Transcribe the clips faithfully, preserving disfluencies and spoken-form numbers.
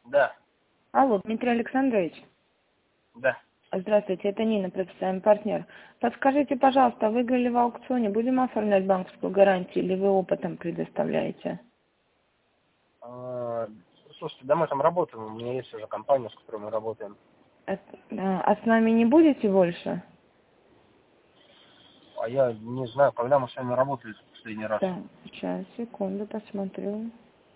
Да. Алло, Дмитрий Александрович. Да. Здравствуйте, это Нина, профессиональный партнер. Подскажите, пожалуйста, выиграли в аукционе, будем оформлять банковскую гарантию или вы опытом предоставляете? А, слушайте, да мы там работаем, у меня есть уже компания, с которой мы работаем. А, а с нами не будете больше? А я не знаю, когда мы с вами работали в последний раз. Так, сейчас, секунду, посмотрю.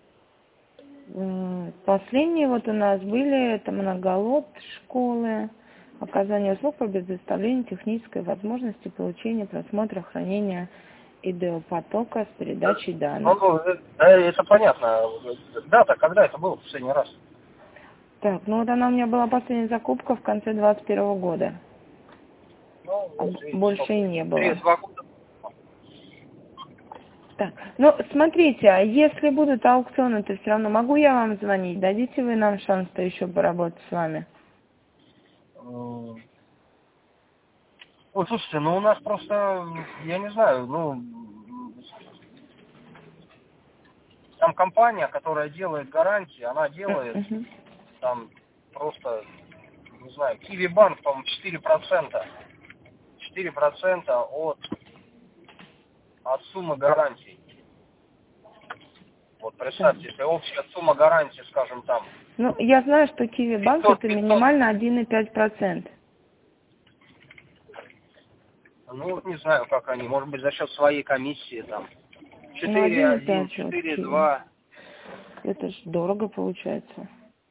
Последние вот у нас были, это многолот школы, оказание услуг по предоставлению технической возможности получения, просмотра, хранения идеопотока с передачей данных. Ну, да, это понятно. Дата, когда это было в последний раз? Так, ну вот она у меня была последняя закупка в конце двадцать первого года. Ну, А вот, видите, больше сколько? и не было. три-два года. Так, ну смотрите, а если будут аукционы, то все равно могу я вам звонить? Дадите вы нам шанс-то еще поработать с вами? Ой, слушайте, ну у нас просто, я не знаю, ну, там компания, которая делает гарантии, она делает Угу. там просто, не знаю, Киви Банк, по-моему, четыре процента. четыре процента от, от суммы гарантий. Вот представьте, если общая сумма гарантии, скажем, там. Ну, я знаю, что Киви Банк пятьсот, это пятьсот. минимально один и пять процентов. Ну, вот не знаю, как они, может быть, за счет своей комиссии там. Ну, четыре один и один, пять вот четыре Киви. два. Это ж дорого получается.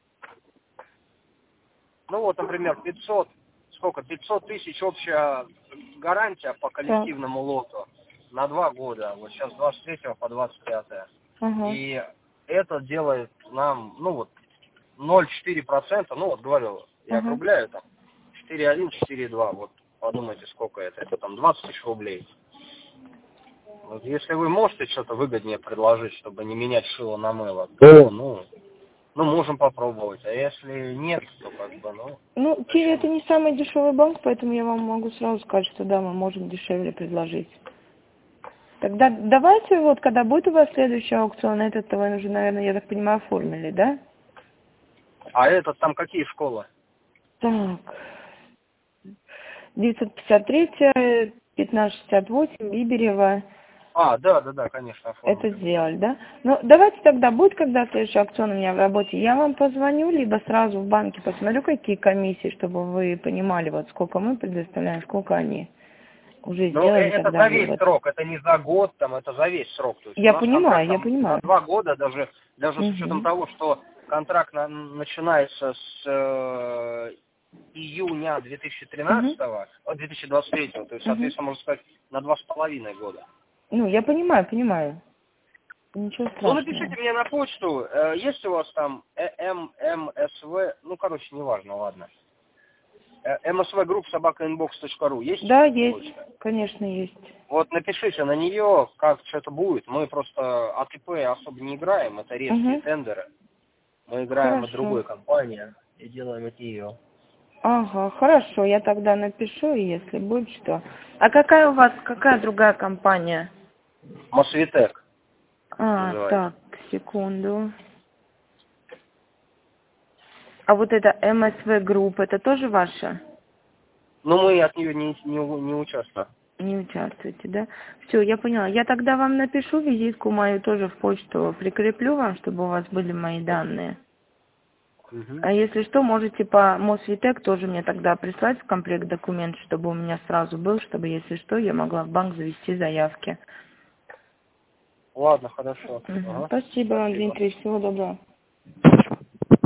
Ну вот, например, пятьсот, сколько, пятьсот тысяч общая гарантия по Так. коллективному лоту на два года. Вот сейчас двадцать третьего по двадцать пятое. Ага. И это делает нам, ну вот, ноль целых четыре десятых процента, ну вот говорю, я Ага. округляю там, четыре один, четыре два, вот подумайте, сколько это, это там двадцать тысяч рублей. Вот если вы можете что-то выгоднее предложить, чтобы не менять шило на мыло, то, ну, ну, можем попробовать, а если нет, то как бы, ну, Ну, Киви это зачем? не самый дешевый банк, поэтому я вам могу сразу сказать, что да, мы можем дешевле предложить. Тогда давайте вот, когда будет у вас следующий аукцион, этот вы уже, наверное, я так понимаю, оформили, да? А этот там какие школы? Так. девятьсот пятьдесят три, пятнадцать шестьдесят восемь, Биберева. А, да, да, да, конечно, Это оформили. сделали, да? Ну, давайте тогда, будет, когда следующий аукцион у меня в работе, я вам позвоню, либо сразу в банке посмотрю, какие комиссии, чтобы вы понимали, вот сколько мы предоставляем, сколько они. Уже Ну, э- сделали это тогда за весь вывод. срок, это не за год, там, это за весь срок. То есть у Я нас контракт понимаю, я там на понимаю. два года, даже, даже с учетом Угу. того, что контракт на- начинается с э, июня две тысячи Угу. тринадцатого, о, две тысячи двадцать третьего, то есть, Угу. соответственно, можно сказать, на два с половиной года. Ну, я понимаю, понимаю. Ничего Ну, напишите страшного. мне на почту, э, есть у вас там э, эм эм эс вэ, ну, короче, неважно, ладно. Э, эм эс вэ групп собака инбокс точка ру, есть Да, есть. почта? Конечно, есть. Вот напишите на нее, как что-то будет. Мы просто а тэ пэ особо не играем, это редкие Угу. тендеры. Мы играем от Хорошо. другой компании и делаем от нее. Ага, хорошо, я тогда напишу, если будет что. А какая у вас, какая другая компания? Мосвитек А, называется. так, секунду. А вот это эм эс вэ Group, это тоже ваша? Но мы от нее не, не, у- не участвуем. Не участвуете, да? Все, я поняла. Я тогда вам напишу, визитку мою тоже в почту прикреплю вам, чтобы у вас были мои данные. Мгм. А если что, можете по Мосвитек тоже мне тогда прислать в комплект документ, чтобы у меня сразу был, чтобы, если что, я могла в банк завести заявки. Ладно, хорошо. Мгм. Ага. Спасибо вам, Спасибо. Дмитрий. Всего доброго.